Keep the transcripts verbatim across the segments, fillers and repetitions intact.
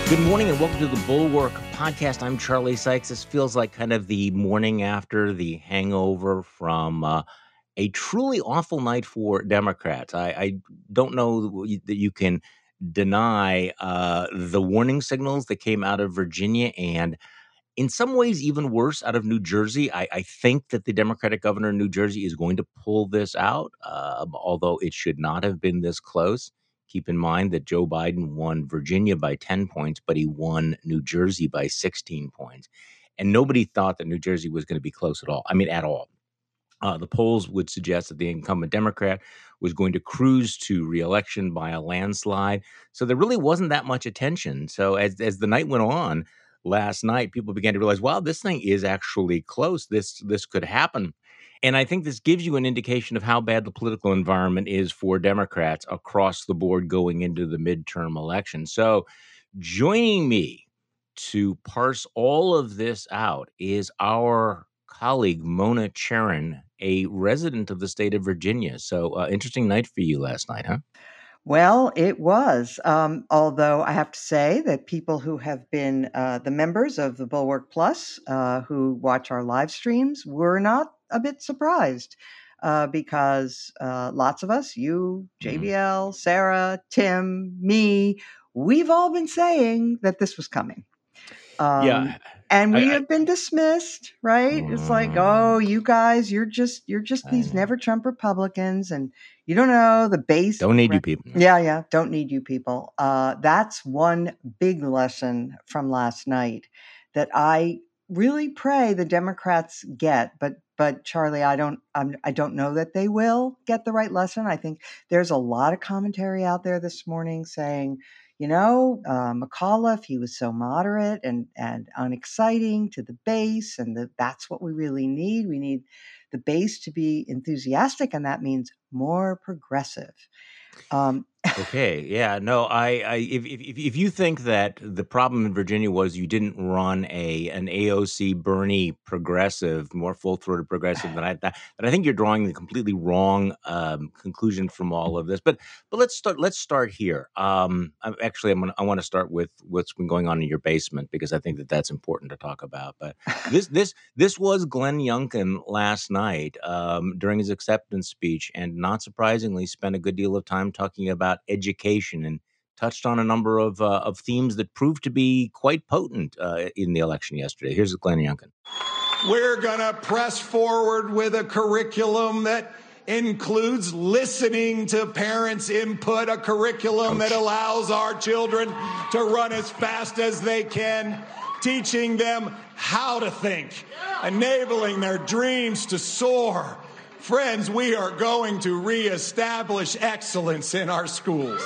Good morning and welcome to the Bulwark Podcast. I'm Charlie Sykes. This feels like kind of the morning after the hangover from uh, a truly awful night for Democrats. I, I don't know that you can deny uh, the warning signals that came out of Virginia and in some ways even worse out of New Jersey. I, I think that the Democratic governor in New Jersey is going to pull this out, uh, although it should not have been this close. Keep in mind that Joe Biden won Virginia by ten points, but he won New Jersey by sixteen points. And nobody thought that New Jersey was going to be close at all. I mean, at all. Uh, the polls would suggest that the incumbent Democrat was going to cruise to reelection by a landslide. So there really wasn't that much attention. So as as the night went on last night, people began to realize, wow, this thing is actually close. This this could happen. And I think this gives you an indication of how bad the political environment is for Democrats across the board going into the midterm election. So joining me to parse all of this out is our colleague, Mona Charen, a resident of the state of Virginia. So, uh, interesting night for you last night, huh? Well, it was. Um, although I have to say that people who have been uh, the members of the Bulwark Plus, uh, who watch our live streams, were not a bit surprised uh, because uh, lots of us, you, Mhm. J B L, Sarah, Tim, me, we've all been saying that this was coming. Um, Yeah, and I, we I, have been dismissed, right? It's like, mm, oh, you guys, you're just you're just I these know. never Trump Republicans, and you don't know the base. Don't need you Right. people. Yeah, yeah, don't need you people. Uh, that's one big lesson from last night that I really pray the Democrats get. But but Charlie, I don't I'm, I don't know that they will get the right lesson. I think there's a lot of commentary out there this morning saying, you know, uh, McAuliffe, he was so moderate and, and unexciting to the base, and the, that's what we really need. We need the base to be enthusiastic, and that means more progressive. Um, Okay, yeah, no, I, I if, if if if you think that the problem in Virginia was you didn't run a an A O C Bernie progressive, more full throated progressive than I that, then I think you're drawing the completely wrong um, conclusion from all of this. But but let's start let's start here. Um, I'm, actually, I'm gonna, I want to start with what's been going on in your basement because I think that that's important to talk about. But this this this was Glenn Youngkin last night um, during his acceptance speech, and not surprisingly, spent a good deal of time talking about education and touched on a number of uh, of themes that proved to be quite potent uh, in the election yesterday. Here's Glenn Youngkin. We're going to press forward with a curriculum that includes listening to parents' input, a curriculum Ouch. that allows our children to run as fast as they can, teaching them how to think, enabling their dreams to soar. Friends, we are going to reestablish excellence in our schools.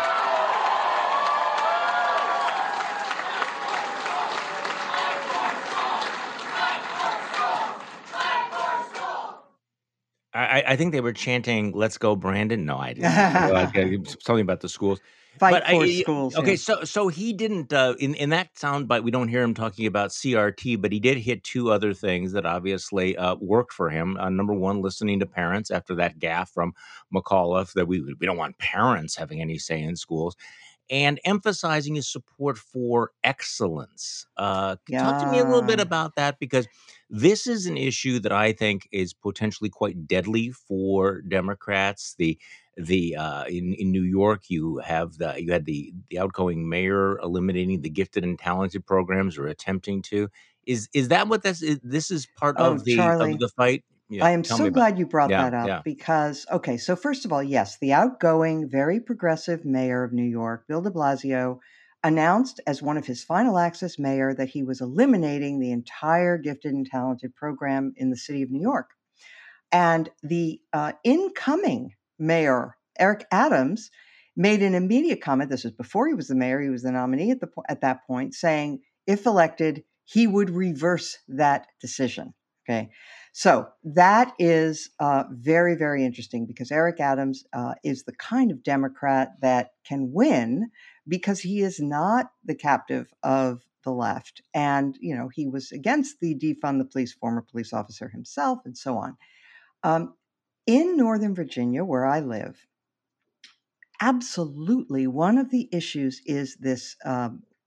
I, I think they were chanting "Let's go, Brandon." No, I didn't. Like, uh, something about the schools. But Fight for I schools, okay, yeah. so so he didn't uh, in in that soundbite. We don't hear him talking about C R T, but he did hit two other things that obviously uh, worked for him. Uh, number one, listening to parents after that gaffe from McAuliffe that we we don't want parents having any say in schools, and emphasizing his support for excellence. Uh, talk to me a little bit Yeah. about that because this is an issue that I think is potentially quite deadly for Democrats. The the uh, in in New York, you have the you had the the outgoing mayor eliminating the gifted and talented programs or attempting to. Is is that what this is? This is part Oh, of the of Charlie, the fight. Yeah, I am tell me so about. glad you brought Yeah, that up yeah. because, okay, so first of all, yes, the outgoing, very progressive mayor of New York, Bill de Blasio, announced as one of his final acts as mayor that he was eliminating the entire gifted and talented program in the city of New York. And the uh, incoming mayor, Eric Adams, made an immediate comment. This was before he was the mayor; he was the nominee at the po- at that point, saying if elected, he would reverse that decision. Okay, so that is uh, very very interesting because Eric Adams uh, is the kind of Democrat that can win because he is not the captive of the left, and you know he was against the defund the police, former police officer himself, and so on. Um, in Northern Virginia, where I live, absolutely one of the issues is this um,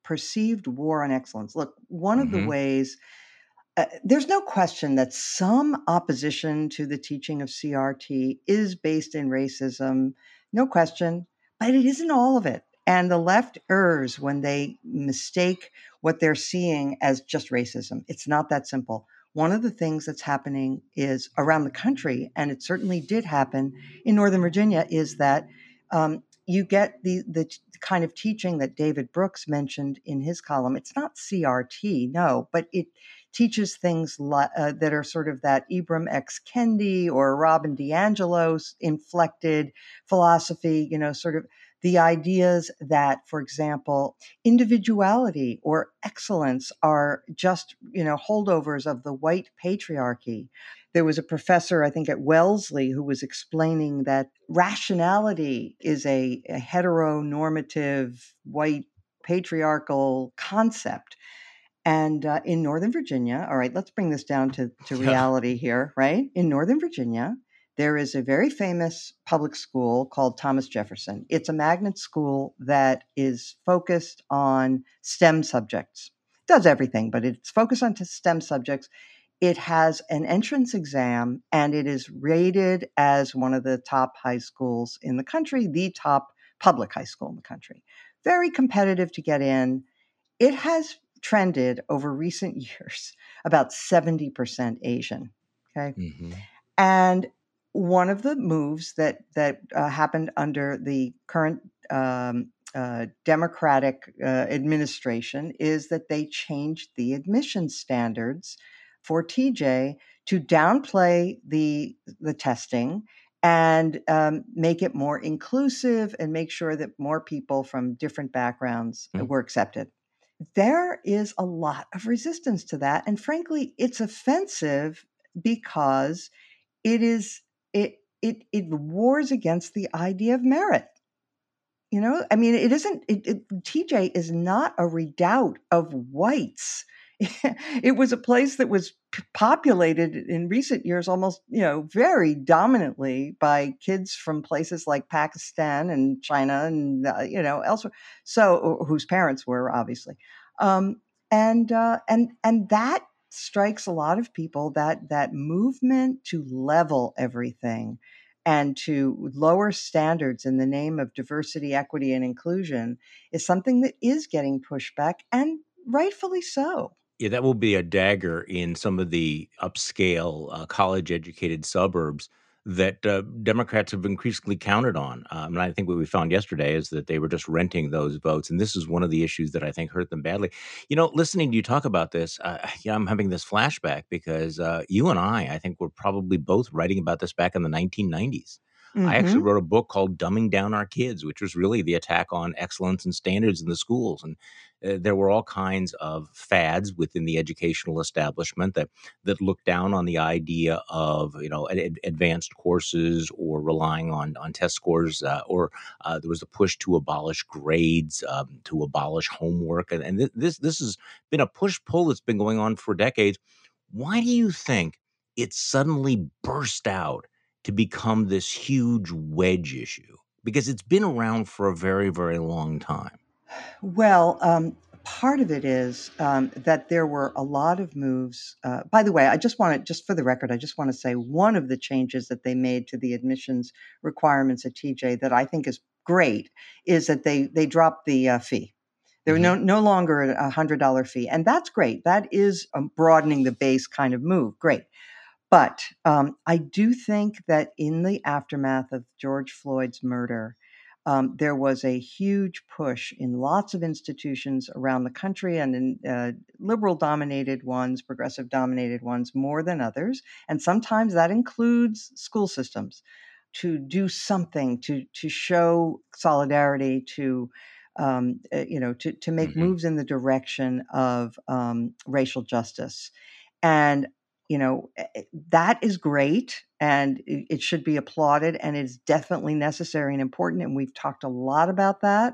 perceived war on excellence. Look, one of the Mm-hmm. ways, uh, there's no question that some opposition to the teaching of C R T is based in racism, no question, but it isn't all of it. And the left errs when they mistake what they're seeing as just racism. It's not that simple. One of the things that's happening is around the country, and it certainly did happen in Northern Virginia, is that um, you get the, the kind of teaching that David Brooks mentioned in his column. It's not C R T, no, but it teaches things li- uh, that are sort of that Ibram X. Kendi or Robin DiAngelo's inflected philosophy, you know, sort of the ideas that, for example, individuality or excellence are just, you know, holdovers of the white patriarchy. There was a professor, I think, at Wellesley who was explaining that rationality is a, a heteronormative white patriarchal concept. And uh, in Northern Virginia, all right, let's bring this down to, to Yeah. reality here, right? In Northern Virginia, there is a very famous public school called Thomas Jefferson. It's a magnet school that is focused on STEM subjects. It does everything, but it's focused on STEM subjects. It has an entrance exam, and it is rated as one of the top high schools in the country, the top public high school in the country. Very competitive to get in. It has trended over recent years about seventy percent Asian. Okay. Mm-hmm. And one of the moves that, that uh, happened under the current um, uh, Democratic uh, administration is that they changed the admission standards for T J to downplay the, the testing and um, make it more inclusive and make sure that more people from different backgrounds Mm-hmm. were accepted. There is a lot of resistance to that. And frankly, it's offensive because it is it it it wars against the idea of merit. You know, I mean, it isn't. It, it, T J is not a redoubt of whites. It was a place that was p- populated in recent years almost, you know, very dominantly by kids from places like Pakistan and China and uh, you know elsewhere. So, whose parents were obviously, um, and uh, and and that strikes a lot of people, that that movement to level everything and to lower standards in the name of diversity, equity, and inclusion is something that is getting pushback, and rightfully so. Yeah, that will be a dagger in some of the upscale, uh, college-educated suburbs that uh, Democrats have increasingly counted on. Um, and I think what we found yesterday is that they were just renting those votes, and this is one of the issues that I think hurt them badly. You know, listening to you talk about this, uh, yeah, I'm having this flashback because uh, you and I, I think, were probably both writing about this back in the nineteen nineties. I actually Hmm. wrote a book called Dumbing Down Our Kids, which was really the attack on excellence and standards in the schools. And uh, there were all kinds of fads within the educational establishment that that looked down on the idea of, you know, ad- advanced courses or relying on on test scores, uh, or uh, there was a push to abolish grades, um, to abolish homework, and, and th- this this has been a push pull that's been going on for decades. Why do you think it suddenly burst out to become this huge wedge issue? Because it's been around for a very, very long time. Well, um, part of it is um, that there were a lot of moves. Uh, by the way, I just want to, just for the record, I just want to say one of the changes that they made to the admissions requirements at T J that I think is great is that they they dropped the uh, fee. There were Hmm. no no longer a hundred dollar fee, and that's great. That is a broadening the base kind of move. Great. But um, I do think that in the aftermath of George Floyd's murder, um, there was a huge push in lots of institutions around the country and in uh, liberal dominated ones, progressive dominated ones more than others. And sometimes that includes school systems to do something to, to show solidarity, to um, uh, you know, to, to make Hmm. moves in the direction of um, racial justice. And you know, eh, eh, that is great, and it it should be applauded, and it's definitely necessary and important, and we've talked a lot about that.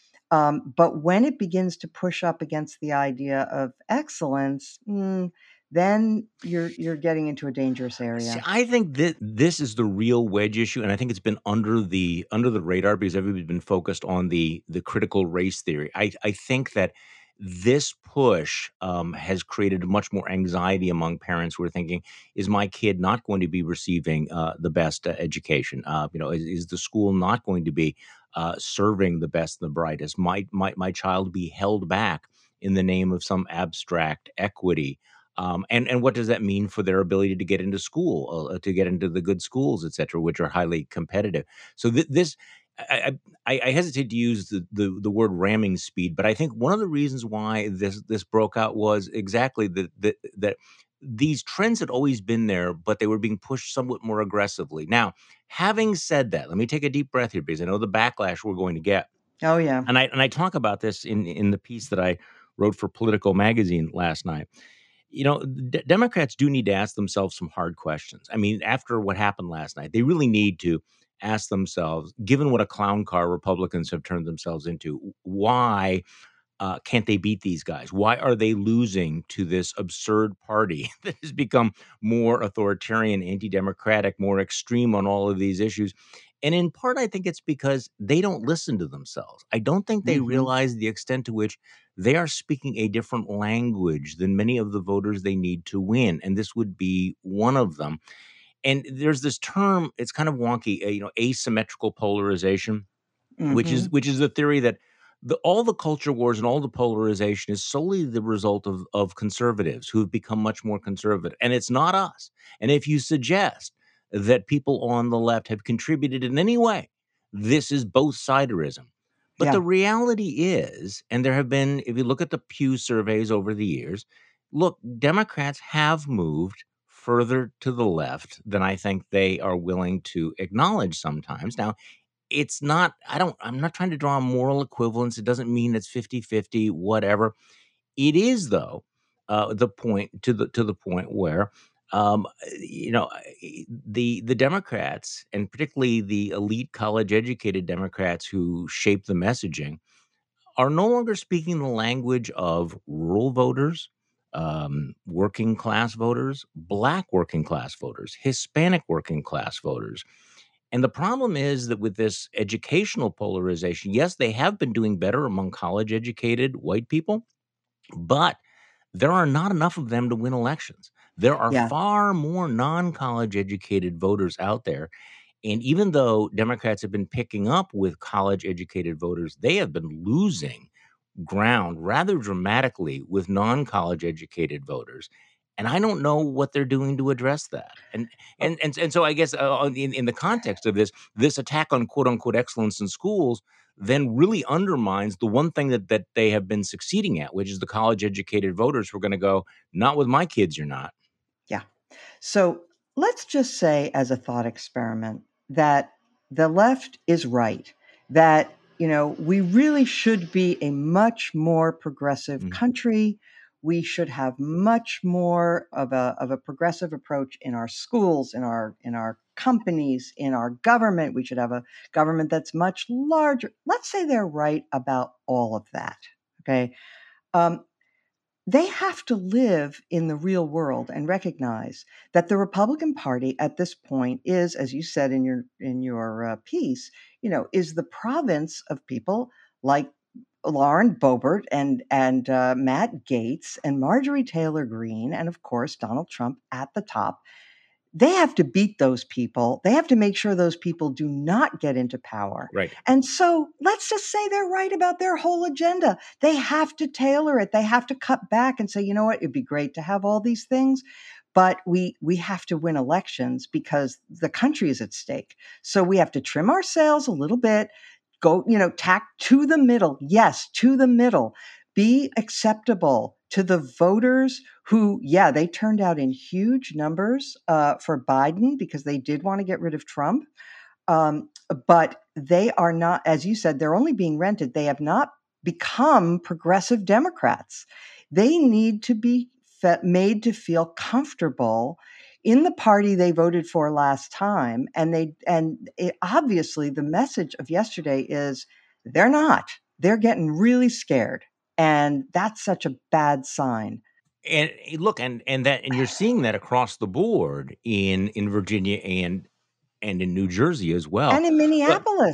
Um, but when it begins to push up against the idea of excellence, mm, then you're you're getting into a dangerous See, area. I think that this is the real wedge issue, and I think it's been under the under the radar because everybody's been focused on the the critical race theory. I I think that this push um, has created much more anxiety among parents who are thinking, is my kid not going to be receiving uh, the best uh, education? Uh, you know, is, is the school not going to be uh, serving the best and the brightest? Might, might my child be held back in the name of some abstract equity? Um, and, and what does that mean for their ability to get into school, uh, to get into the good schools, et cetera, which are highly competitive? So th- this, I, I, I hesitate to use the, the the word ramming speed, but I think one of the reasons why this this broke out was exactly that that that these trends had always been there, but they were being pushed somewhat more aggressively. Now, having said that, let me take a deep breath here because I know the backlash we're going to get, Oh, yeah. and I and I talk about this in in the piece that I wrote for Politico magazine last night. You know, D- Democrats do need to ask themselves some hard questions. I mean, after what happened last night, they really need to ask themselves, given what a clown car Republicans have turned themselves into, why uh, can't they beat these guys? Why are they losing to this absurd party that has become more authoritarian, anti democratic, more extreme on all of these issues? And in part, I think it's because they don't listen to themselves. I don't think they Hmm. realize the extent to which they are speaking a different language than many of the voters they need to win. And this would be one of them. And there's this term, it's kind of wonky, uh, you know, asymmetrical polarization, which is Hmm. which is the theory that the all the culture wars and all the polarization is solely the result of of conservatives who have become much more conservative, and it's not us. And if you suggest that people on the left have contributed in any way, this is both siderism. But the Yeah. reality is, and there have been, if you look at the Pew surveys over the years, look, Democrats have moved further to the left than I think they are willing to acknowledge sometimes. Now, it's not, I don't, I'm not trying to draw a moral equivalence. It doesn't mean it's fifty-fifty, whatever. It is, though, uh, the point to the to the point where um, you know, the the Democrats, and particularly the elite college educated Democrats who shape the messaging, are no longer speaking the language of rural voters, um, working class voters, black working class voters, Hispanic working class voters. And the problem is that with this educational polarization, yes, they have been doing better among college educated white people, but there are not enough of them to win elections. There are Yeah. far more non college educated voters out there. And even though Democrats have been picking up with college educated voters, they have been losing ground rather dramatically with non-college educated voters. And I don't know what they're doing to address that. And Oh, and and, and so I guess uh, in, in the context of this, this attack on quote unquote excellence in schools then really undermines the one thing that that they have been succeeding at, which is the college educated voters who are going to go, not with my kids, you're not. yeah. So let's just say, as a thought experiment, that the left is right, that, you know, we really should be a much more progressive Mm. country. We should have much more of a, of a progressive approach in our schools, in our in our companies, in our government. We should have a government that's much larger. Let's say they're right about all of that. Okay. Um, they have to live in the real world and recognize that the Republican Party at this point is, as you said in your in your uh, piece, you know, is the province of people like Lauren Boebert and and uh, Matt Gaetz and Marjorie Taylor Greene and of course Donald Trump at the top. They have to beat those people. They have to make sure those people do not get into power. Right. And so let's just say they're right about their whole agenda. They have to tailor it. They have to cut back and say, you know what, it'd be great to have all these things, but we we have to win elections because the country is at stake. So we have to trim our sails a little bit, go, you know, tack to the middle. Yes, to the middle. Be acceptable to the voters who, yeah, they turned out in huge numbers uh, for Biden because they did want to get rid of Trump. Um, but they are not, as you said, they're only being rented. They have not become progressive Democrats. They need to be fe- made to feel comfortable in the party they voted for last time. And they, and it, obviously, the message of yesterday is they're not. They're getting really scared, and that's such a bad sign. And eh, look, and and that, and you're seeing that across the board in in Virginia and and in New Jersey as well. And in But Minneapolis.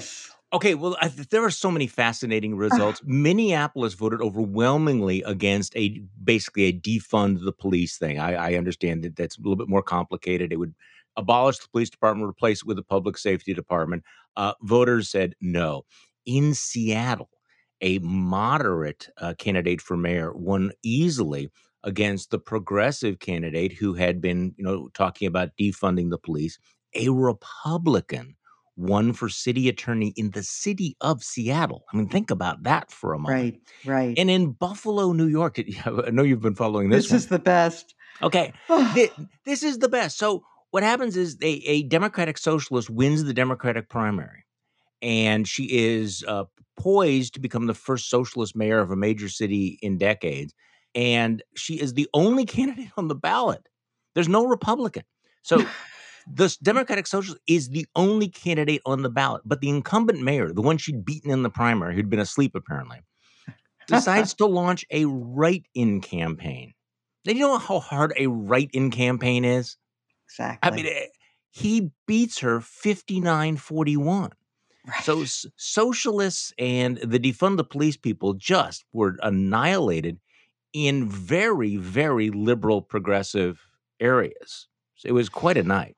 Okay, well, I, there are so many fascinating results. Minneapolis voted overwhelmingly against a basically a defund the police thing. I, I understand that that's a little bit more complicated. It would abolish the police department, replace it with a public safety department. Uh, voters said no. In Seattle, a moderate uh, candidate for mayor won easily against the progressive candidate who had been, you know, talking about defunding the police. A Republican won for city attorney in the city of Seattle. I mean, think about that for a moment. Right, right. And in Buffalo, New York, I know you've been following this This one. is the best. Okay, thi- this is the best. So what happens is a, a Democratic socialist wins the Democratic primary, and she is uh, poised to become the first socialist mayor of a major city in decades. And she is the only candidate on the ballot. There's no Republican. So the Democratic Socialist is the only candidate on the ballot, but the incumbent mayor, the one she'd beaten in the primary, who'd been asleep apparently, decides to launch a write-in campaign. Now, you know how hard a write-in campaign is? I mean, Exactly. eh, he beats her fifty-nine forty-one. So Right. s- socialists and the defund the police people just were annihilated in very, very liberal progressive areas. So it was quite a night.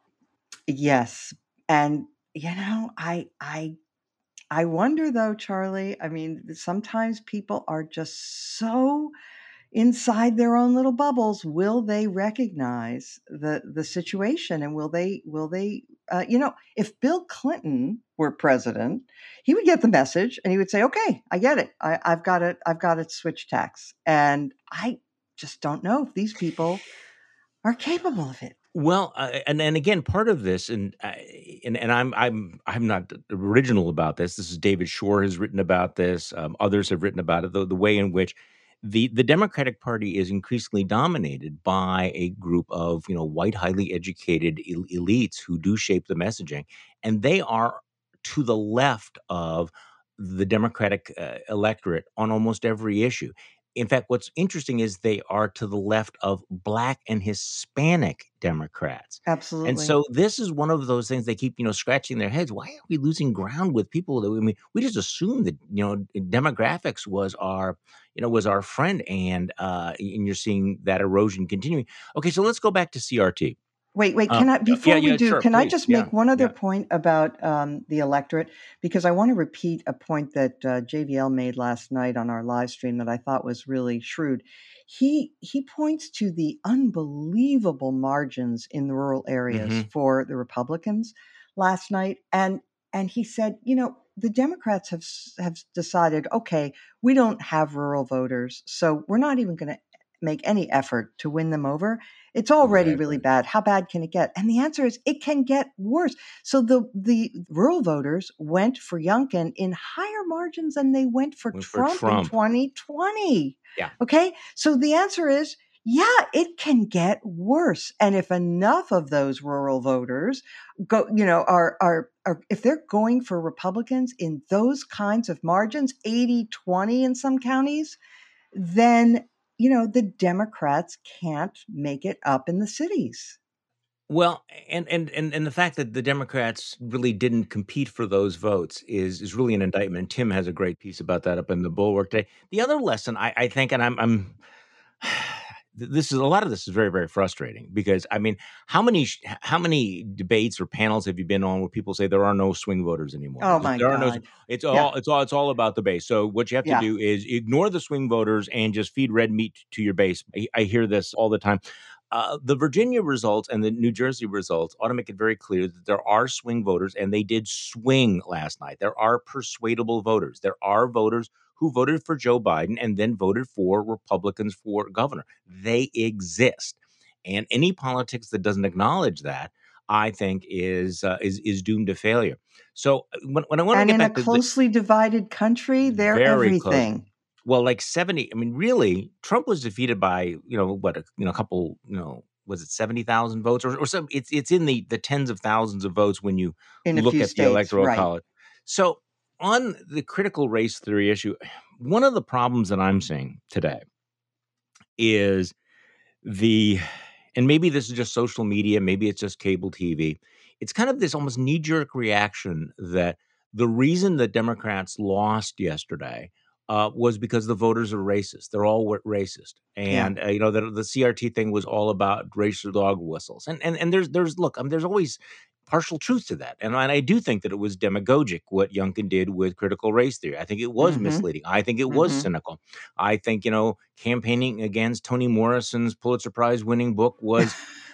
Yes. And you know, I I I wonder though, Charlie, I mean, sometimes people are just so inside their own little bubbles. Will they recognize the the situation, and will they will they uh, you know, if Bill Clinton were president, he would get the message and he would say, okay, I get it, I, i've got it i've got it switch tax. And I just don't know if these people are capable of it. Well, uh, and and again, part of this, and I- and and I'm I'm I'm not original about this. This is David Shore has written about this. Um, others have written about it. The, the way in which the the Democratic Party is increasingly dominated by a group of you know white, highly educated el- elites who do shape the messaging, and they are to the left of the Democratic uh, electorate on almost every issue. In fact, what's interesting is they are to the left of Black and Hispanic Democrats. And Absolutely. so this is one of those things they keep, you know, scratching their heads. Why are we losing ground with people that I mean, we just assumed that, you know, demographics was our, you know, was our friend, and uh and you're seeing that erosion continuing. Okay, so let's go back to C R T. Wait, wait, Uh, can I, yeah, before we yeah, do, sure, can I please. just Yeah, make one other yeah. point about um, the electorate? Because I want to repeat a point that uh, J V L made last night on our live stream that I thought was really shrewd. He he points to the unbelievable margins in the rural areas Hmm. for the Republicans last night, and and he said, you know, the Democrats have s- have decided, okay, we don't have rural voters, so we're not even going to make any effort to win them over. It's already really Exactly. bad. How bad can it get? And the answer is it can get worse. So the the rural voters went for Youngkin in higher margins than they went for Went for Trump in Trump. twenty twenty. Yeah. Okay? So the answer is yeah, it can get worse. And if enough of those rural voters go, you know, are are are if they're going for Republicans in those kinds of margins, eighty twenty in some counties, then you know the Democrats can't make it up in the cities. Well, and and and and the fact that the Democrats really didn't compete for those votes is is really an indictment. Tim has a great piece about that up in the Bulwark today. The other lesson I, I think, and I'm I'm th- this is a lot of this is very very frustrating because I mean, how many sh- how many debates or panels have you been on where people say there are no swing voters anymore? Oh my There are no. God. It's Yeah, all it's all it's all about the base. So what you have to yeah. do is ignore the swing voters and just feed red meat to your base. I, I hear this all the time. Uh, the Virginia results and the New Jersey results ought to make it very clear that there are swing voters, and they did swing last night. There are persuadable voters. There are voters who voted for Joe Biden and then voted for Republicans for governor. They exist, and any politics that doesn't acknowledge that, I think, is uh, is is doomed to failure. So uh, when, when I want to And get in a back to the closely divided country, they're very close. everything. Well, like seventy, I mean, really, Trump was defeated by, you know, what, a, you know, a couple, you know, was it seventy thousand votes or, or some, it's, it's in the, the tens of thousands of votes when you In a look few at the states, electoral right? college. So on the critical race theory issue, one of the problems that I'm seeing today is the and maybe this is just social media, maybe it's just cable T V. It's kind of this almost knee-jerk reaction that The reason the Democrats lost yesterday uh, was because the voters are racist. They're all wa- racist, Yeah. and uh, you know the, the C R T thing was all about racial dog whistles. And and and there's there's look, I mean, there's always partial truth to that, and, and I do think that it was demagogic what Youngkin did with critical race theory. I think it was Mm-hmm. misleading. I think it was Mm-hmm. cynical. I think you know campaigning against Toni Morrison's Pulitzer Prize winning book was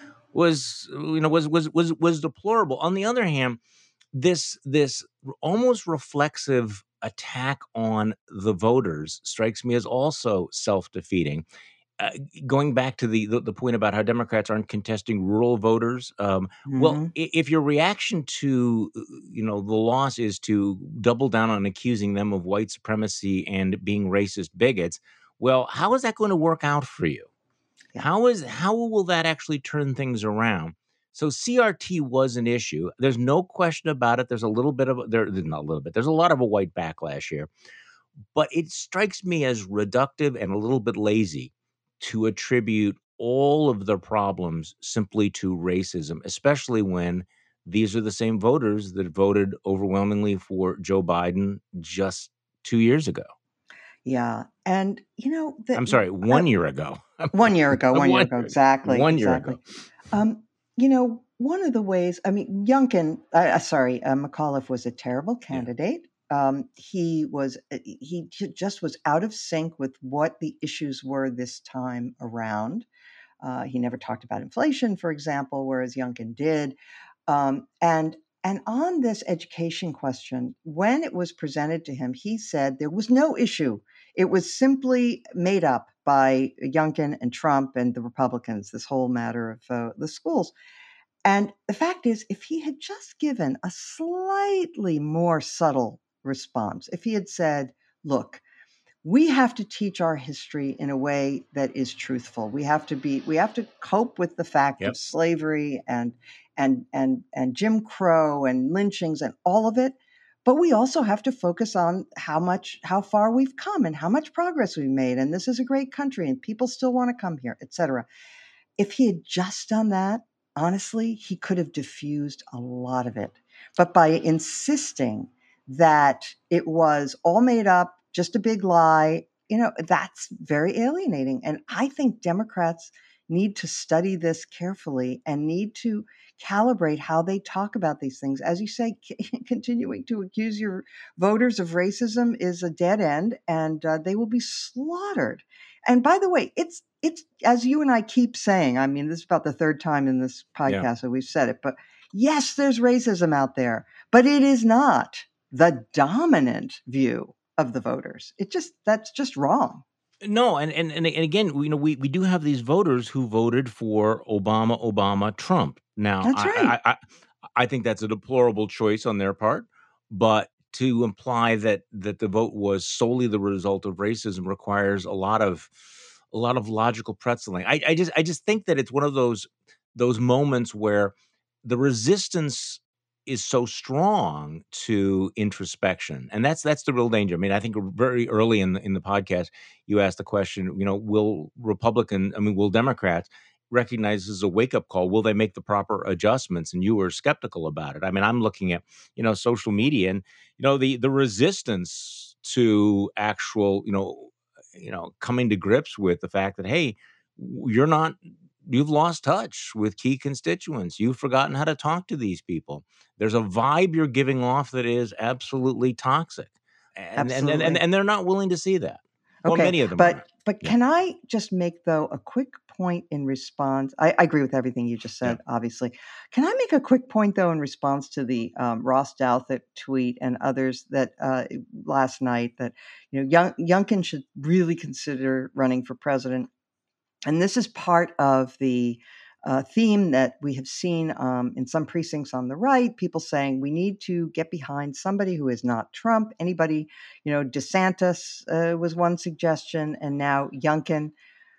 was you know was was was was deplorable. On the other hand, this this almost reflexive attack on the voters strikes me as also self-defeating. Uh, going back to the, the the point about how Democrats aren't contesting rural voters, um, well, Mm-hmm. i- if your reaction to uh, you know the loss is to double down on accusing them of white supremacy and being racist bigots, well, how is that going to work out for you? Yeah. How is how will that actually turn things around? So C R T was an issue. There's no question about it. There's a little bit of a- there, not a little bit. There's a lot of a white backlash here, but it strikes me as reductive and a little bit lazy to attribute all of the problems simply to racism, especially when these are the same voters that voted overwhelmingly for Joe Biden just two years ago. Yeah. And, you know, the, I'm sorry, uh, one year ago. one year ago, one year one ago. year ago. Exactly. One year ago. Exactly. Um, you know, one of the ways, I mean, Youngkin, uh, uh, sorry, uh, McAuliffe was a terrible Yeah. candidate. Um, he was, uh, he j- just was out of sync with what the issues were this time around. Uh, he never talked about inflation, for example, whereas Youngkin did. Um, and and on this education question, when it was presented to him, he said there was no issue. It was simply made up by Youngkin and Trump and the Republicans, this whole matter of uh, the schools. And the fact is, if he had just given a slightly more subtle response, if he had said, look, we have to teach our history in a way that is truthful. We have to be we have to cope with the fact of Yep. slavery and and and and Jim Crow and lynchings and all of it. But we also have to focus on how much how far we've come and how much progress we've made. And this is a great country and people still want to come here, et cetera. If he had just done that, honestly, he could have diffused a lot of it. But by insisting that it was all made up, just a big lie, you know, that's very alienating. And I think Democrats need to study this carefully and need to calibrate how they talk about these things. As you say, continuing to accuse your voters of racism is a dead end, and uh, they will be slaughtered. And by the way, it's it's as you and I keep saying, I mean, this is about the third time in this Yeah. podcast that we've said it, but yes, there's racism out there, but it is not the dominant view of the voters. It just that's just wrong. No, and and and and again, we- you know, we we do have these voters who voted for Obama, Obama, Trump. Now, That's I right. I I, I think that's a deplorable choice on their part, but to imply that that the vote was solely the result of racism requires a lot of a lot of logical pretzeling. I, I just I just think that it's one of those those moments where the resistance is so strong to introspection, and that's that's the real danger. I mean, I think very early in the, in the podcast, you asked the question, you know, will Republican, I mean, will Democrats recognize this as a wake up call? Will they make the proper adjustments? And you were skeptical about it. I mean, I'm looking at, you know, social media and, you know, the, the resistance to actual, you know, you know, coming to grips with the fact that, hey, you're not, you've lost touch with key constituents. You've forgotten how to talk to these people. There's a vibe you're giving off that is absolutely toxic. And and and and, Absolutely. and they're not willing to see that. Well, Okay, many of them are not. but but Yeah. can I just make though a quick point in response? I, I agree with everything you just Yeah. said, obviously. Can I make a quick point though in response to the um, Ross Douthat tweet and others that uh, last night that you know Young, Youngkin should really consider running for president, and this is part of the uh, theme that we have seen um, in some precincts on the right, people saying we need to get behind somebody who is not Trump. Anybody, you know, DeSantis uh, was one suggestion, and now Youngkin.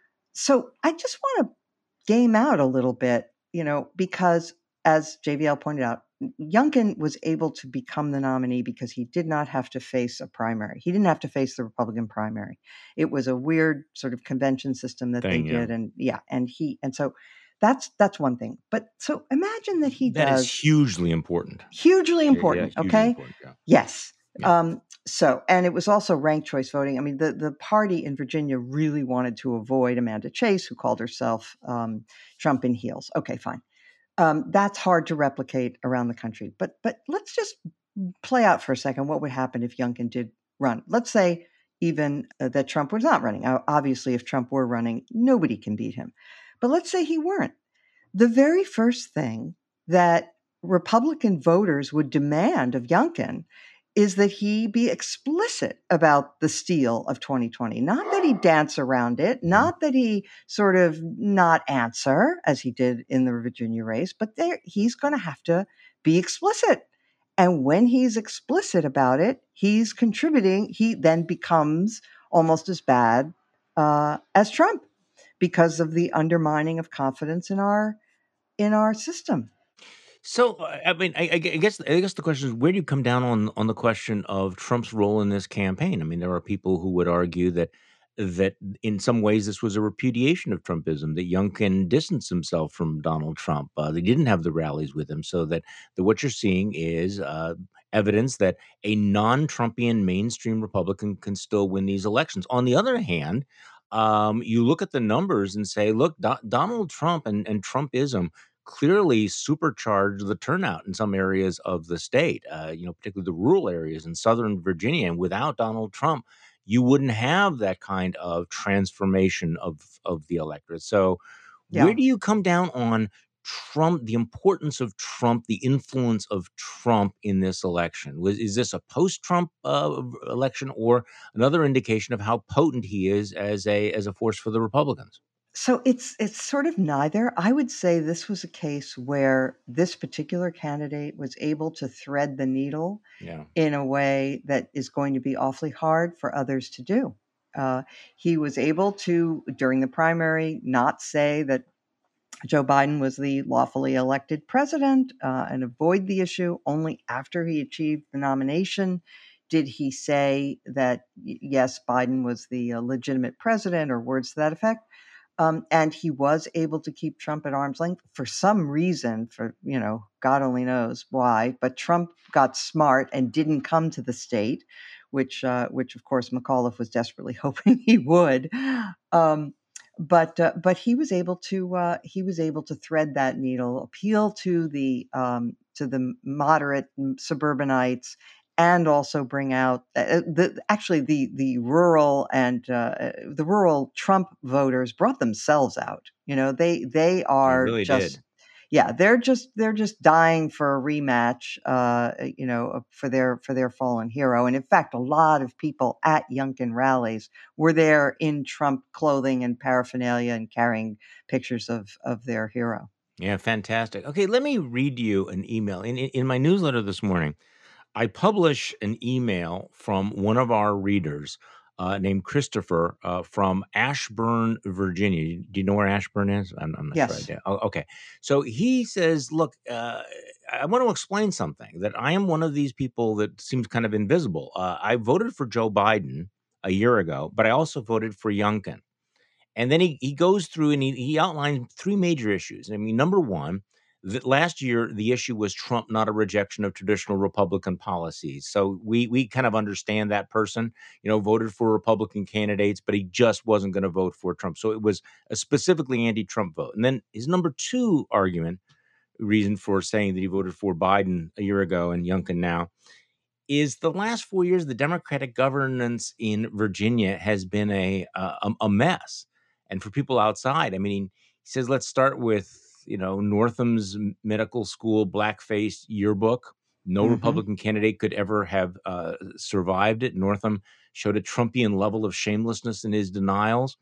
So I just want to game out a little bit, you know, because as J V L pointed out, Youngkin was able to become the nominee because he did not have to face a primary. He didn't have to face the Republican primary. It was a weird sort of convention system that they Thing. Yeah. did, and yeah, and he and so That's that's one thing. But so imagine that he That is does hugely important. hugely Yeah, yeah, important. hugely Okay. important. Yeah. Yes. Yeah. Um, so, and it was also ranked choice voting. I mean, the, the party in Virginia really wanted to avoid Amanda Chase, who called herself um, Trump in heels. Okay, fine. Um, that's hard to replicate around the country. But but let's just play out for a second what would happen if Youngkin did run. Let's say even uh, that Trump was not running. Uh, obviously, if Trump were running, nobody can beat him. But let's say he weren't. The very first thing that Republican voters would demand of Youngkin is that he be explicit about the steal of twenty twenty. Not that he dance around it, not that he sort of not answer as he did in the Virginia race, but there he's going to have to be explicit. And when he's explicit about it, he's contributing. He then becomes almost as bad uh, as Trump because of the undermining of confidence in our in our system. So, uh, I mean, I, I guess I guess the question is, where do you come down on on the question of Trump's role in this campaign? I mean, there are people who would argue that that in some ways this was a repudiation of Trumpism, that Youngkin distanced himself from Donald Trump. Uh, they didn't have the rallies with him, so that, that what you're seeing is uh, evidence that a non-Trumpian mainstream Republican can still win these elections. On the other hand, um, you look at the numbers and say, look, Do- Donald Trump and, and Trumpism clearly supercharged the turnout in some areas of the state, uh, you know, particularly the rural areas in Southern Virginia. And without Donald Trump, you wouldn't have that kind of transformation of, of the electorate. So where Yeah. do you come down on Trump, the importance of Trump, the influence of Trump in this election? Was, is this a post-Trump uh, election or another indication of how potent he is as a as a force for the Republicans? So it's it's sort of neither. I would say this was a case where this particular candidate was able to thread the needle Yeah. in a way that is going to be awfully hard for others to do. Uh, he was able to, during the primary, not say that Joe Biden was the lawfully elected president uh, and avoid the issue. Only after he achieved the nomination did he say that, yes, Biden was the uh, legitimate president, or words to that effect. Um, and he was able to keep Trump at arm's length for some reason, for, you know, God only knows why. But Trump got smart and didn't come to the state, which, uh, which of course, McAuliffe was desperately hoping he would. Um, but uh, but he was able to uh, he was able to thread that needle, appeal to the um, to the moderate suburbanites, and also bring out uh, the actually the the rural and uh, the rural Trump voters brought themselves out. You know, they they They are really just did. yeah, they're just they're just dying for a rematch. Uh, you know, for their for their fallen hero. And in fact, a lot of people at Youngkin rallies were there in Trump clothing and paraphernalia and carrying pictures of of their hero. Yeah, fantastic. Okay, let me read you an email. In, in in my newsletter this morning, I publish an email from one of our readers uh, named Christopher uh, from Ashburn, Virginia. Do you know where Ashburn is? I'm, I'm not sure I Yes. do. Oh, okay. So he says, look, uh, I want to explain something, that I am one of these people that seems kind of invisible. Uh, I voted for Joe Biden a year ago, but I also voted for Youngkin. And then he, he goes through and he, he outlines three major issues. I mean, number one, that last year the issue was Trump, not a rejection of traditional Republican policies. So we we kind of understand that person, you know, voted for Republican candidates, but he just wasn't going to vote for Trump. So it was a specifically anti-Trump vote. And then his number two argument, reason for saying that he voted for Biden a year ago and Youngkin now, is the last four years the Democratic governance in Virginia has been a a, a mess. And for people outside, I mean, he says, let's start with, you know, Northam's medical school blackface yearbook. No Mm-hmm. Republican candidate could ever have uh, survived it. Northam showed a Trumpian level of shamelessness in his denials.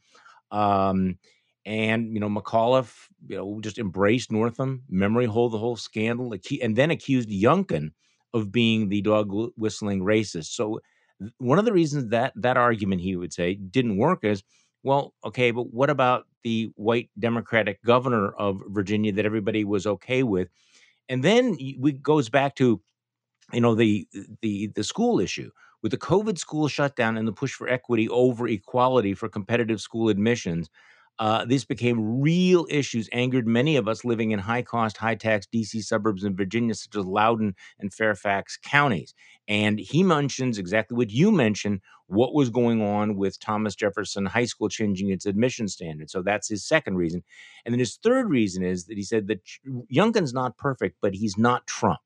Um, and you know, McAuliffe, you know, just embraced Northam, memory hole the whole scandal, acu- and then accused Youngkin of being the dog wh- whistling racist. So th- one of the reasons that that argument, he would say, didn't work is, well, okay, but what about the white Democratic governor of Virginia that everybody was okay with? And then y- we goes back to, you know, the the the school issue with the COVID school shutdown and the push for equity over equality for competitive school admissions. Uh, this became real issues, angered many of us living in high cost, high tax D C suburbs in Virginia, such as Loudoun and Fairfax counties. And he mentions exactly what you mentioned, what was going on with Thomas Jefferson High School changing its admission standard. So that's his second reason. And then his third reason is that he said that Youngkin's not perfect, but he's not Trump.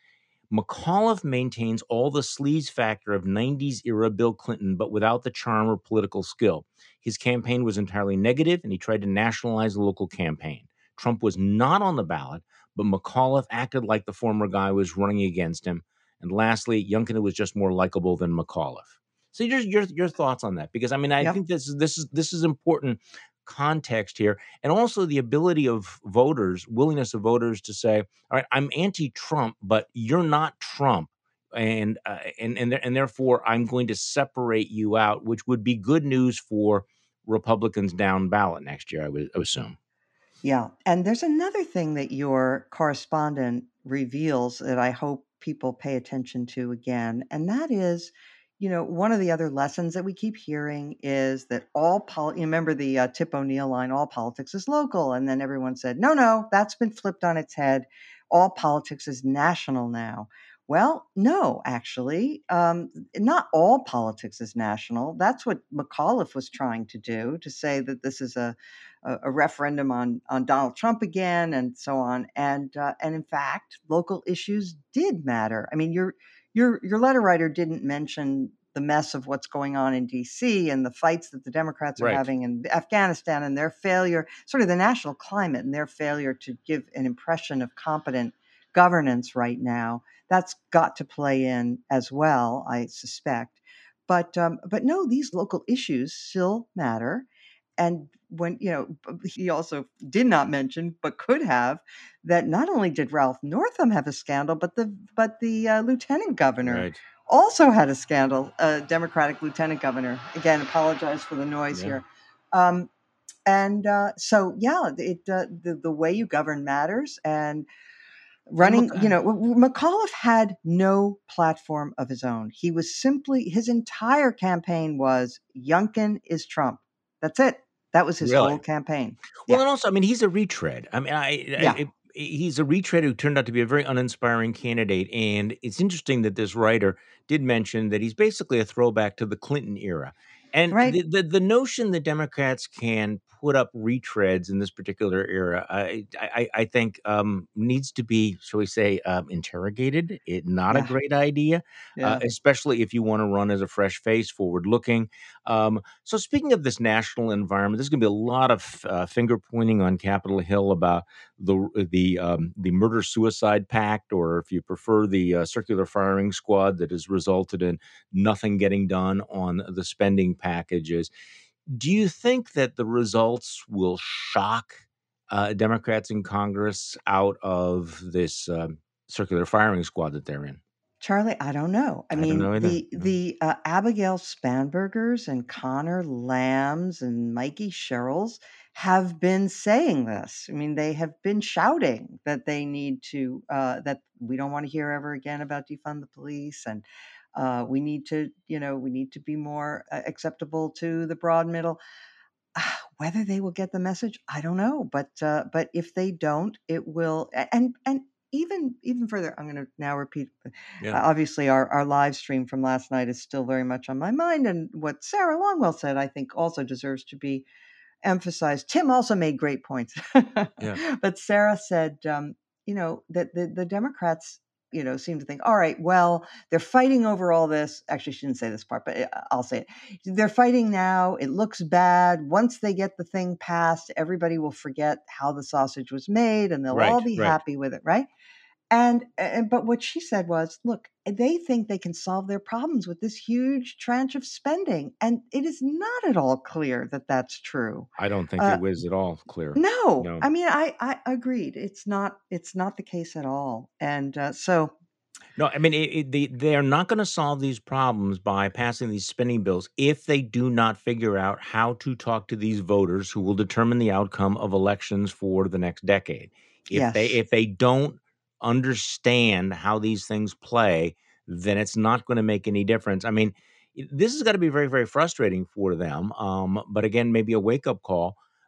McAuliffe maintains all the sleaze factor of nineties era Bill Clinton, but without the charm or political skill. His campaign was entirely negative, and he tried to nationalize the local campaign. Trump was not on the ballot, but McAuliffe acted like the former guy was running against him. And lastly, Youngkin was just more likable than McAuliffe. So your, your your thoughts on that? Because I mean, I Yep. think this is this is this is important context here, and also the ability of voters, willingness of voters to say, all right, I'm anti-Trump, but you're not Trump, and uh, and and and therefore I'm going to separate you out, which would be good news for Republicans down ballot next year, I would assume. Yeah. And there's another thing that your correspondent reveals that I hope people pay attention to again. And that is, you know, one of the other lessons that we keep hearing is that all pol- you remember the uh, Tip O'Neill line, all politics is local. And then everyone said, no, no, that's been flipped on its head. All politics is national now. Well, no, actually, um, not all politics is national. That's what McAuliffe was trying to do, to say that this is a a, a referendum on on Donald Trump again, and so on. And uh, and in fact, local issues did matter. I mean, your your your letter writer didn't mention the mess of what's going on in D C and the fights that the Democrats are Right. having in Afghanistan and their failure, sort of the national climate and their failure to give an impression of competent governance right now. That's got to play in as well, I suspect. But um, but no, these local issues still matter. And when, you know, he also did not mention, but could have, that not only did Ralph Northam have a scandal, but the but the uh, lieutenant governor Right. also had a scandal. A Democratic lieutenant governor. Again, apologize for the noise Yeah. here. Um, and uh, so, yeah, it uh, the the way you govern matters. And And running, Mc- you know, McAuliffe had no platform of his own. He was simply, his entire campaign was Youngkin is Trump. That's it. That was his whole really. campaign. Well, Yeah. and also, I mean, he's a retread. I mean, I, I, Yeah. I he's a retread who turned out to be a very uninspiring candidate. And it's interesting that this writer did mention that he's basically a throwback to the Clinton era. And Right. the the, the notion that Democrats can put up retreads in this particular era, I I, I think um, needs to be, shall we say, um, interrogated. It not a Yeah. great idea, uh, Yeah. especially if you want to run as a fresh face, forward looking. Um, so speaking of this national environment, there's going to be a lot of uh, finger pointing on Capitol Hill about the the um, the murder suicide pact, or if you prefer, the uh, circular firing squad that has resulted in nothing getting done on the spending packages. Do you think that the results will shock uh, Democrats in Congress out of this um, circular firing squad that they're in? Charlie, I don't know. I I don't mean, know either. the No. the uh, Abigail Spanbergers and Connor Lambs and Mikey Sherrills have been saying this. I mean, they have been shouting that they need to, uh, that we don't want to hear ever again about defund the police, and uh, we need to, you know, we need to be more uh, acceptable to the broad middle. Ah, whether they will get the message, I don't know. But uh, but if they don't, it will. a- And and even even further, I'm going to now repeat. Uh, Yeah. obviously, our our live stream from last night is still very much on my mind, and what Sarah Longwell said, I think, also deserves to be emphasized. Tim also made great points, Yeah. but Sarah said, um, you know, that the, the Democrats, you know, seem to think, all right, well, they're fighting over all this. Actually, she didn't say this part, but uh, I'll say it. They're fighting now. It looks bad. Once they get the thing passed, everybody will forget how the sausage was made, and they'll all Right. be Right. happy with it, right? And and but what she said was, look, they think they can solve their problems with this huge tranche of spending, and it is not at all clear that that's true. I don't think Uh, it was at all clear. no, No. I mean, I I agreed. It's not it's not the case at all. And uh, so, No, I mean, it, it, they they are not going to solve these problems by passing these spending bills if they do not figure out how to talk to these voters who will determine the outcome of elections for the next decade. If they yes, if they don't understand how these things play, then it's not going to make any difference. I mean, i- this has got to be very very frustrating for them. Um, but again, maybe a wake up call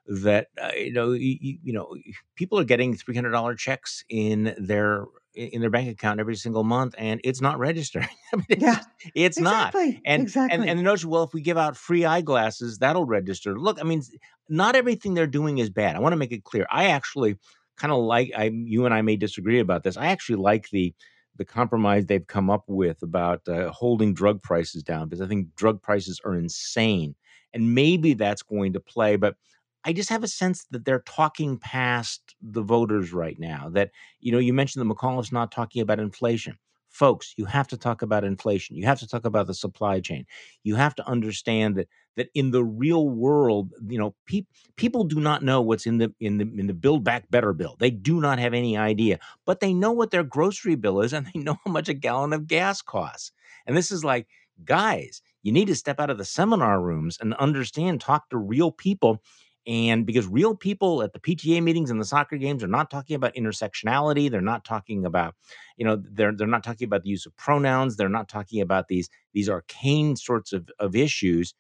that uh, you know you, you know people are getting three hundred dollar checks in their in their bank account every single month, and it's not registering. I mean, it's Yeah, just, it's not. exactly, And and and exactly. the notion, well, if we give out free eyeglasses, that'll register. Look, I mean, not everything they're doing is bad. I want to make it clear. I actually kind of like. I you and I may disagree about this. I actually like the the compromise they've come up with about uh, holding drug prices down, because I think drug prices are insane, and maybe that's going to play. But I just have a sense that they're talking past the voters right now. That, you know, you mentioned that McAuliffe's not talking about inflation. Folks, you have to talk about inflation. You have to talk about the supply chain. You have to understand that that in the real world, you know, pe- people do not know what's in the in the in the Build Back Better bill. They do not have any idea, but they know what their grocery bill is, and they know how much a gallon of gas costs. And this is like, guys, you need to step out of the seminar rooms and understand, talk to real people. And because real people at the P T A meetings and the soccer games are not talking about intersectionality, they're not talking about, you know, they're they're not talking about the use of pronouns, they're not talking about these these arcane sorts of of issues,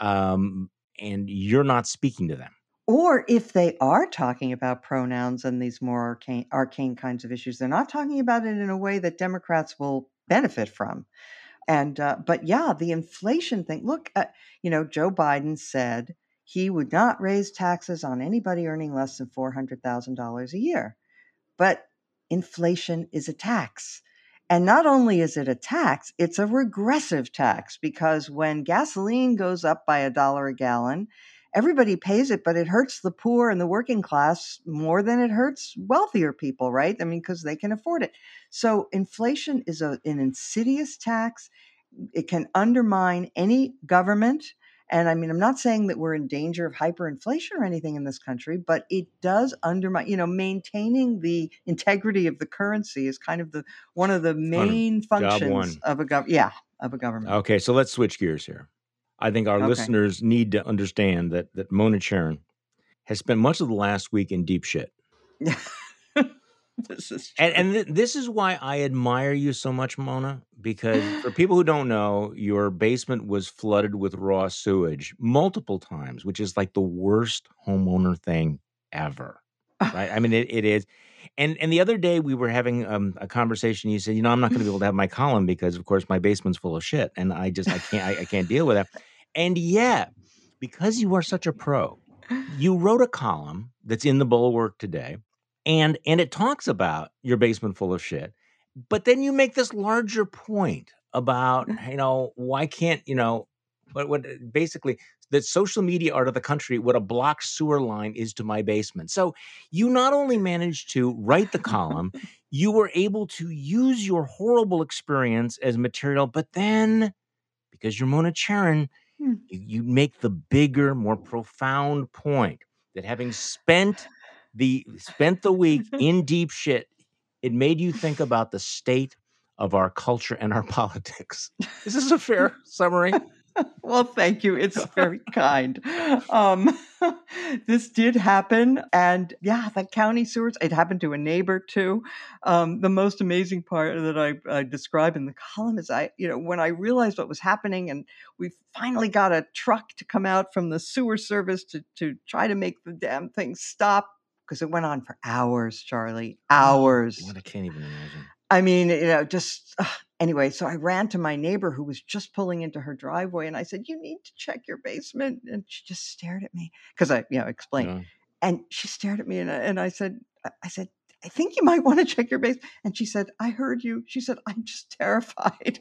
um, and you're not speaking to them. Or if they are talking about pronouns and these more arcane, arcane kinds of issues, they're not talking about it in a way that Democrats will benefit from. And uh, but yeah, the inflation thing. Look, uh, you know, Joe Biden said he would not raise taxes on anybody earning less than four hundred thousand dollars a year. But inflation is a tax. And not only is it a tax, it's a regressive tax, because when gasoline goes up by a dollar a gallon, everybody pays it, but it hurts the poor and the working class more than it hurts wealthier people, right? I mean, because they can afford it. So inflation is a, an insidious tax. It can undermine any government. And I mean, I'm not saying that we're in danger of hyperinflation or anything in this country, but it does undermine, you know, maintaining the integrity of the currency is kind of the one of the Fun. main Job functions one. of a gov yeah, of a government. Okay, so let's switch gears here. I think our Okay. listeners need to understand that that Mona Charen has spent much of the last week in deep shit. This is And, true. and th- this is why I admire you so much, Mona, because for people who don't know, your basement was flooded with raw sewage multiple times, which is like the worst homeowner thing ever. Right? I mean, it, it is. And and the other day we were having um, a conversation. You said, you know, I'm not going to be able to have my column because, of course, my basement's full of shit, and I just I can't I, I can't deal with that. And yet, because you are such a pro, you wrote a column that's in the Bulwark today, and and it talks about your basement full of shit, but then you make this larger point about, you know, why can't, you know, what what basically that social media art of the country, what a blocked sewer line is to my basement. So you not only managed to write the column, you were able to use your horrible experience as material, but then, because you're Mona Charen, Hmm. you, you make the bigger, more profound point that having spent the spent the week in deep shit, it made you think about the state of our culture and our politics. Is this a fair summary? Well, thank you. It's very kind. Um, this did happen. And yeah, the county sewers, it happened to a neighbor too. Um, the most amazing part that I, I describe in the column is I, you know, when I realized what was happening and we finally got a truck to come out from the sewer service to, to try to make the damn thing stop, because it went on for hours, Charlie, Oh, hours. God, I can't even imagine. I mean, you know, just ugh. Anyway, so I ran to my neighbor who was just pulling into her driveway, and I said, "You need to check your basement." And she just stared at me because I, you know, explained. No. And she stared at me, and I, and I said, "I said, I think you might want to check your basement." And she said, "I heard you." She said, "I'm just terrified."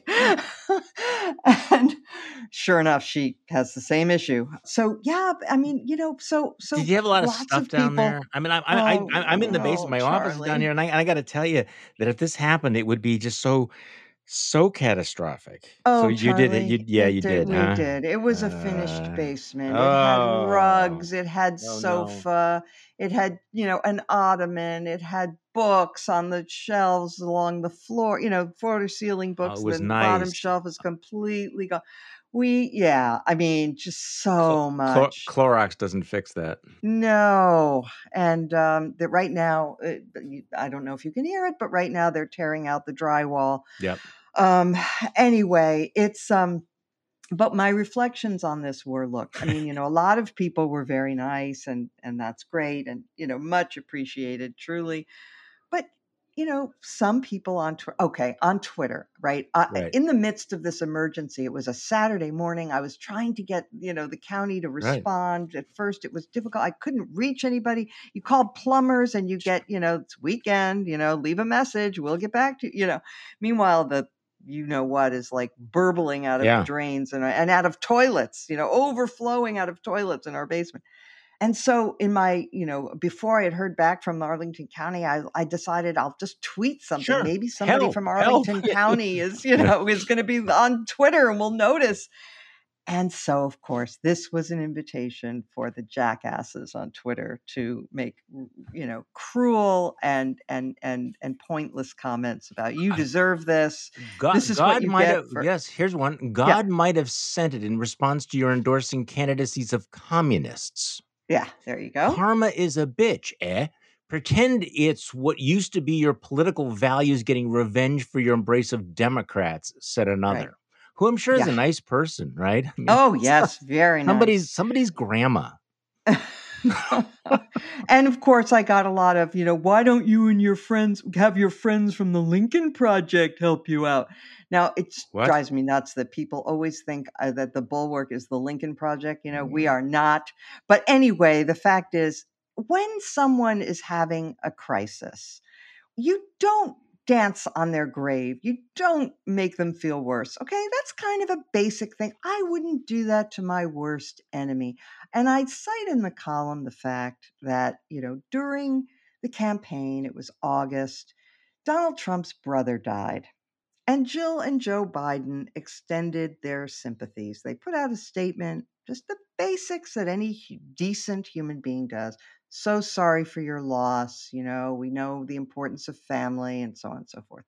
And sure enough, she has the same issue. So yeah, I mean, you know, so Did so you have a lot of lots stuff of down people. there? I mean, I I I Oh I'm in the basement. no, My office is down here, Charlie. and I I got to tell you that if this happened, it would be just so so catastrophic. So Oh, you did it. You Charlie, yeah, it you did. did, We huh? did. It was a finished Uh, basement. It had oh, rugs. It had oh no. sofa. It had, you know, an ottoman. It had books on the shelves along the floor, you know, floor to ceiling Oh, it books. And was then the bottom nice. shelf is completely gone. We, yeah, I mean, just Cl- so Clor- much. Clorox doesn't fix that. No. And um, that right now, uh, you- I don't know if you can hear it, but right now they're tearing out the drywall. Yep. Um, anyway, it's um but my reflections on this were, look, I mean, you know, a lot of people were very nice, and and that's great, and, you know, much appreciated, truly. But, you know, some people on Twitter, okay, on Twitter, right? Uh, Right. in the midst of this emergency, it was a Saturday morning. I was trying to get, you know, the county to Right. respond. At first, it was difficult. I couldn't reach anybody. You call plumbers and you get, you know, it's weekend, you know, leave a message. We'll get back to you, you know. Meanwhile, the you know what is like burbling out of Yeah. drains and, and out of toilets, you know, overflowing out of toilets in our basement. And so in my, you know, before I had heard back from Arlington County, I, I decided I'll just tweet something. Sure. Maybe somebody Help. from Help. Arlington County is, you know, is going to be on Twitter and will notice. And so, of course, this was an invitation for the jackasses on Twitter to make, you know, cruel and and and and pointless comments about, you I- deserve this. God, This is what God you might get have, for. yes, here's one. Yeah, God might have sent it in response to your endorsing candidacies of communists. yeah. There you go. Karma is a bitch, eh? Pretend it's what used to be your political values getting revenge for your embrace of Democrats, said another, Right. who I'm sure is Yeah. a nice person, right? I mean, Oh yes, very somebody's nice. somebody's grandma. And of course, I got a lot of, you know, why don't you and your friends have your friends from the Lincoln Project help you out? Now, it What? drives me nuts that people always think uh, that the Bulwark is the Lincoln Project. You know, we Mm. are not. But anyway, the fact is, when someone is having a crisis, you don't dance on their grave. You don't make them feel worse. Okay. That's kind of a basic thing. I wouldn't do that to my worst enemy. And I cite in the column the fact that, you know, during the campaign, it was August, Donald Trump's brother died. And Jill and Joe Biden extended their sympathies. They put out a statement, just the basics that any hu- decent human being does. So sorry for your loss. You know, we know the importance of family and so on and so forth.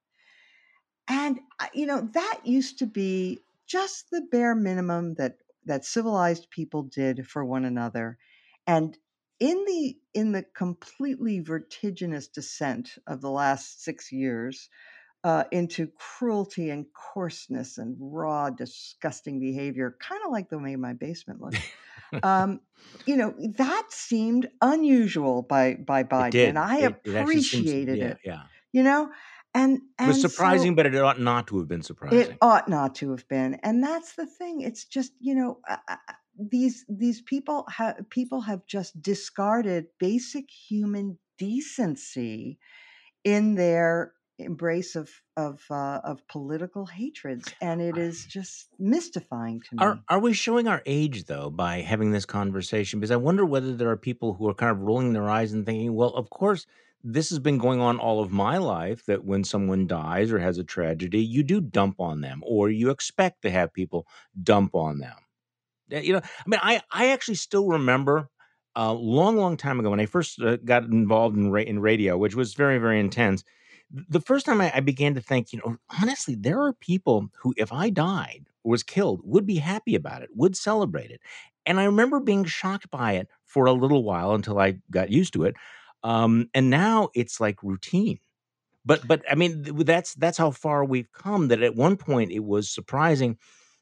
And, uh, you know, that used to be just the bare minimum that, that civilized people did for one another. And in the in the completely vertiginous descent of the last six years, uh, into cruelty and coarseness and raw, disgusting behavior, kind of like the way my basement looks. Um, you know, that seemed unusual by by It Biden, and did. I It it actually seems, appreciated yeah, it. yeah. You know, and It was and surprising, so but it ought not to have been it surprising. ought not to have been, and that's the thing. It's just, you know, uh, uh, these these people have people have just discarded basic human decency in their embrace of of uh, of political hatreds, and it is just mystifying to Are me. are we showing our age though by having this conversation? Because I wonder whether there are people who are kind of rolling their eyes and thinking, well, of course, this has been going on all of my life, that when someone dies or has a tragedy, you do dump on them, or you expect to have people dump on them. Yeah, you know, I mean, I I actually still remember a long, long time ago when I first uh, got involved in ra- in radio, which was very, very intense. th- The first time I, I began to think, you know, honestly, there are people who, if I died or was killed, would be happy about it, would celebrate it. And I remember being shocked by it for a little while until I got used to it. Um, and now it's like routine. But but I mean, th- that's that's how far we've come. That at one point it was surprising.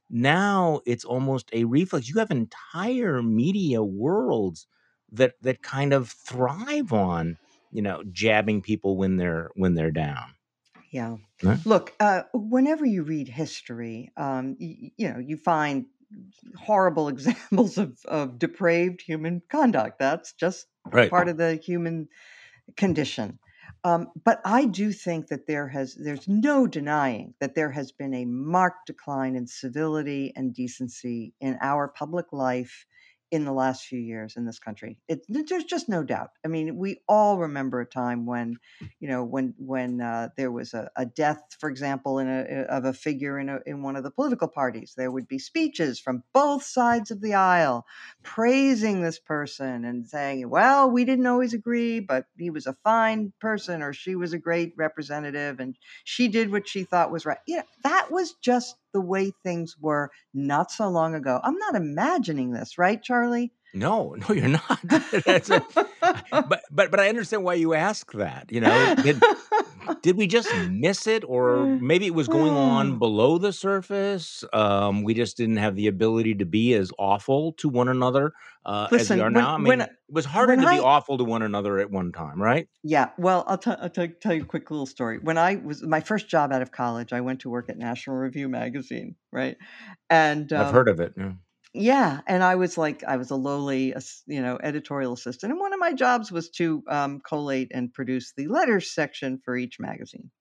Now it's almost a reflex. You have entire media worlds that that kind of thrive on, you know, jabbing people when they're when they're down. Yeah. Right? Look, uh, whenever you read history, um, you, you know, you find horrible examples of, of depraved human conduct. That's just Right. part of the human condition. Um, but I do think that there has there's no denying that there has been a marked decline in civility and decency in our public life in the last few years in this country. It, there's just no doubt. I mean, we all remember a time when, you know, when when uh, there was a, a death, for example, in a of a figure in a, in one of the political parties. There would be speeches from both sides of the aisle praising this person and saying, well, we didn't always agree, but he was a fine person, or she was a great representative and she did what she thought was right. You know, that was just the way things were not so long ago. I'm not imagining this, right, Charlie? No, no, you're not. That's a, but but but I understand why you ask that. You know, it, did we just miss it, or maybe it was going on below the surface? Um, we just didn't have the ability to be as awful to one another uh, as we Listen, are when now. I when mean, it was harder when to be I awful to one another at one time, right? yeah, well, I'll, t- I'll t- tell you a quick little story. When I was my first job out of college, I went to work at National Review magazine, right? And I've um, heard of it. Yeah. yeah, and I was like, I was a lowly, ass- you know, editorial assistant, and one of my jobs was to um, collate and produce the letters section for each magazine.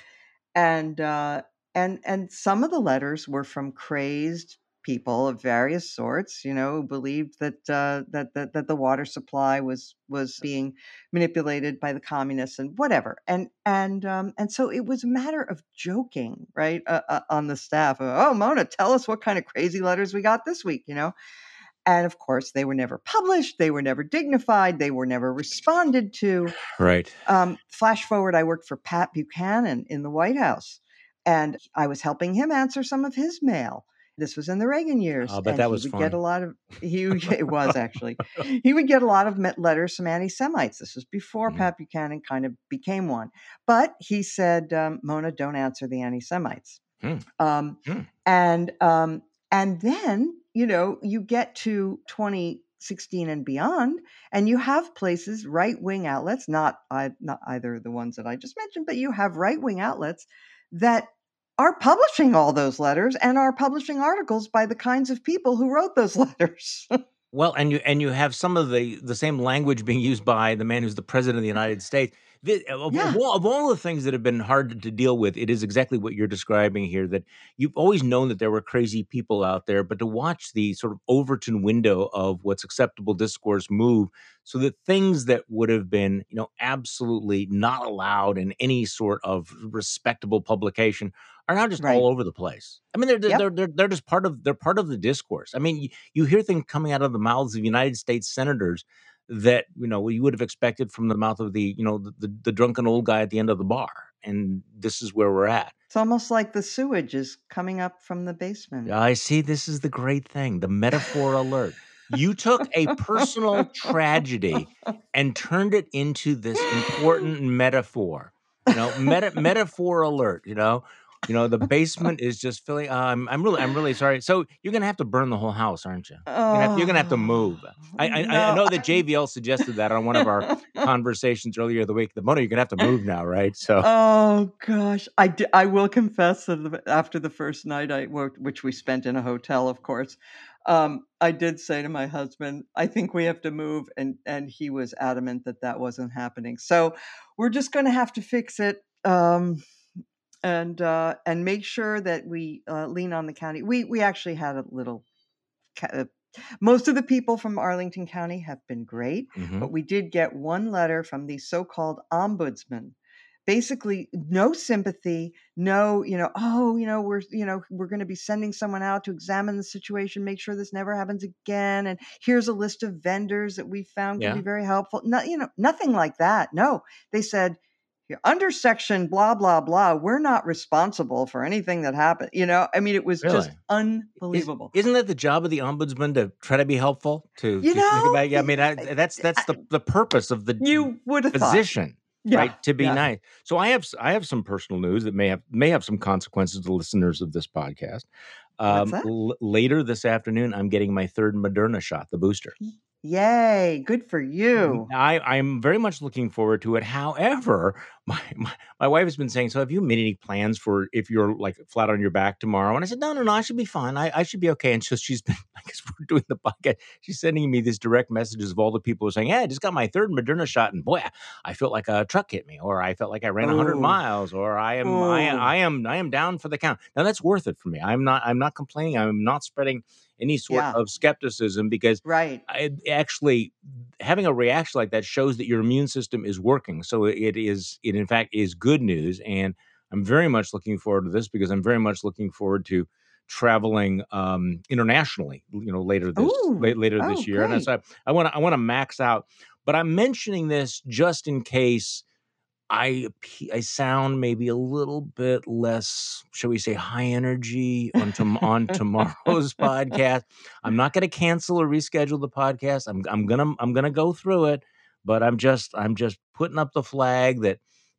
And uh, and and some of the letters were from crazed people of various sorts, you know, who believed that uh, that that that the water supply was was being manipulated by the communists and whatever. And and um, and so it was a matter of joking, right, uh, uh, on the staff. Oh, Mona, tell us what kind of crazy letters we got this week, you know. And of course, they were never published. They were never dignified. They were never responded to. Right. Um, flash forward, I worked for Pat Buchanan in the White House, and I was helping him answer some of his mail. This was in the Reagan years, Oh, but and that he was would get a fun. lot of he. It was actually he would get a lot of letters from anti-Semites. This was before Mhm. Pat Buchanan kind of became one, but he said, um, "Mona, don't answer the anti-Semites." Hmm. Um, Hmm. and um, and then you know you get to twenty sixteen and beyond, and you have places, right wing outlets, not I, not either of the ones that I just mentioned, but you have right wing outlets that are publishing all those letters and are publishing articles by the kinds of people who wrote those letters. Well, and you and you have some of the the same language being used by the man who's the president of the United States. The, of, of Yeah, all, of all the things that have been hard to deal with, it is exactly what you're describing here. That you've always known that there were crazy people out there, but to watch the sort of Overton window of what's acceptable discourse move, so that things that would have been, you know, absolutely not allowed in any sort of respectable publication are now just all right. over the place. I mean, they're they're Yep. they're they're just part of they're part of the discourse. I mean, you hear things coming out of the mouths of United States senators that you know you would have expected from the mouth of the you know the, the, the drunken old guy at the end of the bar, and this is where we're at. It's almost like the sewage is coming up from the basement. I see. This is the great thing, the metaphor alert. You took a personal tragedy and turned it into this important metaphor. You know, meta metaphor alert. You know, you know the basement is just filling. Uh, I'm I'm really I'm really sorry. So you're gonna have to burn the whole house, aren't you? You're gonna have, you're gonna have to Oh move. I I, I no! know that J V L suggested that on one of our conversations earlier the week. The Mona, you're gonna have to move now, right? So Oh gosh, I, d- I will confess that the- after the first night I worked, which we spent in a hotel, of course, um, I did say to my husband, "I think we have to move," and and he was adamant that that wasn't happening. So we're just going to have to fix it, um, and uh, and make sure that we uh, lean on the county. We we actually had a little. ca- uh, Most of the people from Arlington County have been great, mhm. but we did get one letter from the so-called ombudsman. Basically, no sympathy, no, you know, oh, you know, we're, you know, we're going to be sending someone out to examine the situation, make sure this never happens again. And here's a list of vendors that we found can be Yeah. very helpful. No, you know, nothing like that. No, they said, "Here, under section blah, blah, blah, we're not responsible for anything that happened." You know, I mean, it was just Really. Is unbelievable. isn't that the job of the ombudsman to try to be helpful? To You to think know, about yeah, I mean, I, that's that's the the purpose of the you would have thought. position, Yeah, right? To be yeah. nice. So I have s- I have some personal news that may have may have some consequences to listeners of this podcast. What's Um, that? l- later this afternoon, I'm getting my third Moderna shot, the booster. Yay, good for Mm, you. I I'm very much looking forward to it. However, my, my my wife has been saying, "So have you made any plans for if you're like flat on your back tomorrow?" And I said, "No, no, no, I should be fine. I, I should be okay." And so she's been, I guess we're doing the podcast. She's sending me these direct messages of all the people who are saying, "Yeah, I just got my third Moderna shot, and boy, I felt like a truck hit me, or I felt like I ran a hundred Oh, miles, or I am I oh, I am I am down for the count." Now that's worth it for me. I'm not I'm not complaining. I'm not spreading any sort yeah, of skepticism because right. I actually having a reaction like that shows that your immune system is working. So it is, it in fact is good news. And I'm very much looking forward to this because I'm very much looking forward to traveling um, internationally, you know, later this Oh, late, later oh, this year. And great. so I want to I want to max out, but I'm mentioning this just in case I ap- I sound maybe a little bit less, shall we say, high energy on tom- on tomorrow's podcast. I'm not going to cancel or reschedule the podcast. I'm I'm gonna I'm gonna go through it, but I'm just I'm just putting up the flag that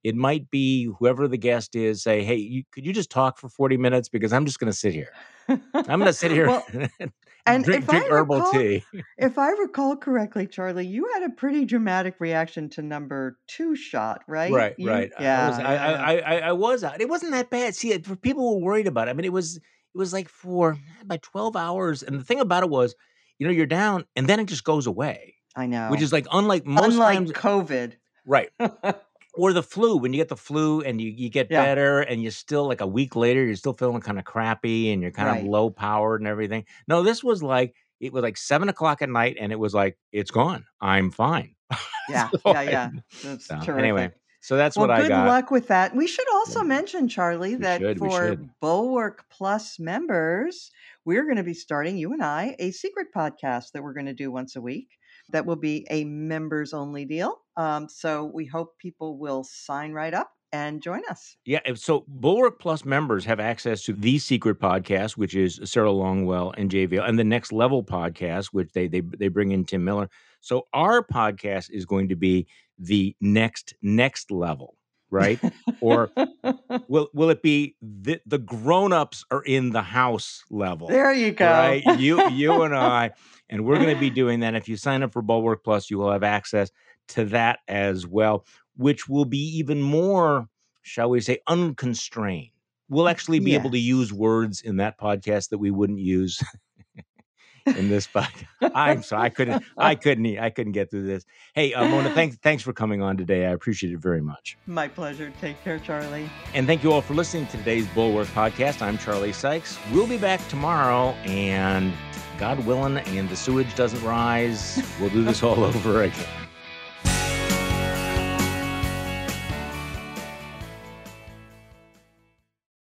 it might be whoever the guest is, say, hey, you, could you just talk for forty minutes? Because I'm just going to sit here. I'm going to sit here Well, and and drink, if drink I herbal recall, tea. if I recall correctly, Charlie, you had a pretty dramatic reaction to number two shot, right? Right, You, right. I was, yeah, I, yeah, I, yeah. I, I was out. It wasn't that bad. See, it- for people who were worried about it, I mean, it was, it was like for about twelve hours. And the thing about it was, you know, you're down and then it just goes away, I which know. is like, unlike most times, Unlike COVID. right. Or the flu, when you get the flu and you, you get Yeah. better and you're still like a week later, you're still feeling kind of crappy and you're kind of Right. low powered and everything. No, this was like, it was like seven o'clock at night and it was like, it's gone. I'm fine. Yeah, So yeah, I- yeah. That's so terrific. anyway, so that's Well, what I good got. luck with that. We should also Yeah. mention, Charlie, We that should, we for should. Bulwark Plus members, we're going to be starting, you and I, a secret podcast that we're going to do once a week. That will be a members only deal. Um, so we hope people will sign right up and join us. Yeah, and so Bulwark Plus members have access to the secret podcast, which is Sarah Longwell and Jay Vale, and the Next Level podcast, which they they they bring in Tim Miller. So our podcast is going to be the next next level, right? Or will will it be the the grown-ups are in the house level? There you go. Right? You you and I, and we're going to be doing that. If you sign up for Bulwark Plus, you will have access to that as well, which will be even more, shall we say, unconstrained. We'll actually be able to Yes. use words in that podcast that we wouldn't use in this podcast. I'm sorry, I couldn't, I couldn't, I couldn't get through this. Hey, uh, Mona, thanks, thanks for coming on today. I appreciate it very much. My pleasure. Take care, Charlie. And thank you all for listening to today's Bulwark podcast. I'm Charlie Sykes. We'll be back tomorrow, and God willing, and the sewage doesn't rise, we'll do this all over again.